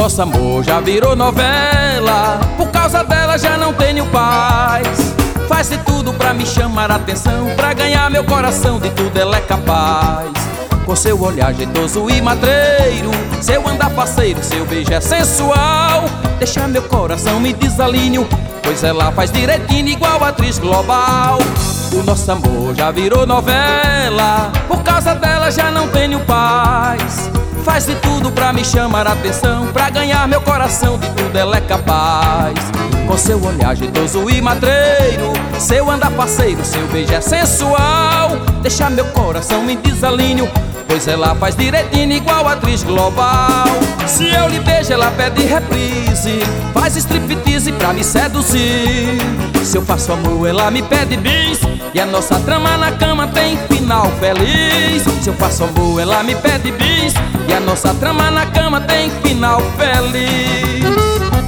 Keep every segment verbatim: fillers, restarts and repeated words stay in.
nosso amor já virou novela, por causa dela já não tenho paz. Faz de tudo pra me chamar a atenção, pra ganhar meu coração, de tudo ela é capaz. Com seu olhar jeitoso e matreiro, seu andar faceiro, seu beijo é sensual, deixa meu coração me desalinho, pois ela faz direitinho igual atriz global. O nosso amor já virou novela, por causa dela já não tenho paz. Faz de tudo pra me chamar a atenção, pra ganhar meu coração, de tudo ela é capaz. Com seu olhar jeitoso e matreiro, seu andar parceiro, seu beijo é sensual, deixa meu coração me desalinho, pois ela faz direitinho igual atriz global. Se eu lhe beijo ela pede reprise, faz striptease pra me seduzir. Se eu faço amor ela me pede bis, e a nossa trama na cama tem final feliz. Se eu faço amor ela me pede bis, e a nossa trama na cama tem final feliz.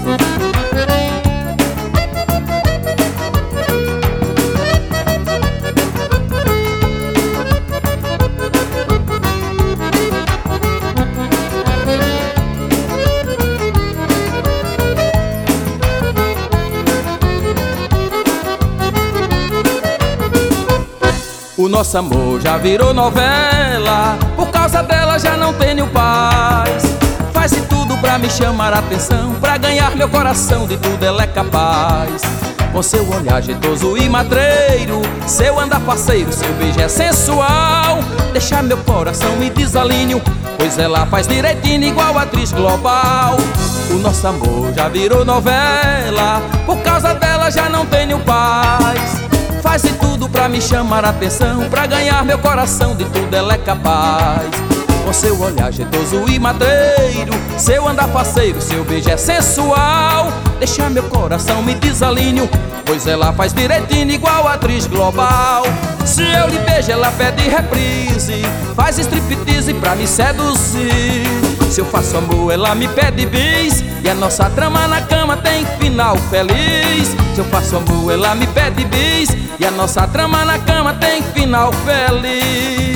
O nosso amor já virou novela, por causa dela já não tenho paz. Faz de tudo pra me chamar a atenção, pra ganhar meu coração, de tudo ela é capaz. Com seu olhar jeitoso e matreiro, seu andar parceiro, seu beijo é sensual, deixa meu coração me desalinho, pois ela faz direitinho igual atriz global. O nosso amor já virou novela, por causa dela já não tenho paz. Faz de tudo pra me chamar a atenção, pra ganhar meu coração, de tudo ela é capaz. Com seu olhar jeitoso e matreiro, seu andar faceiro, seu beijo é sensual, deixa meu coração me desalinho, pois ela faz direitinho igual atriz global. Se eu lhe beijo ela pede reprise, faz striptease pra me seduzir. Se eu faço amor ela me pede bis, e a nossa trama na cama tem final feliz. Se eu faço amor ela me pede bis, e a nossa trama na cama tem final feliz.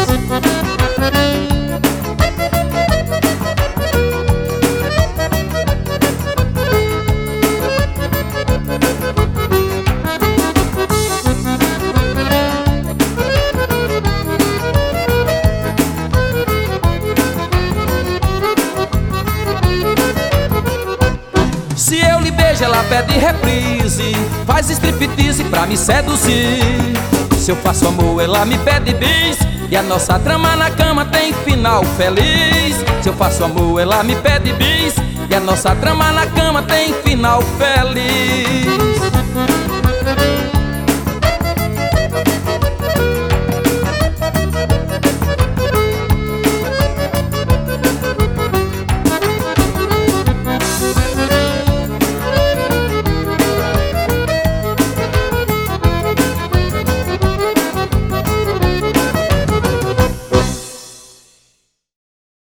Se eu lhe beijo ela pede reprise, faz striptease pra me seduzir. Se eu faço amor ela me pede bis, e a nossa trama na cama tem final feliz. Se eu faço amor ela me pede bis, e a nossa trama na cama tem final feliz.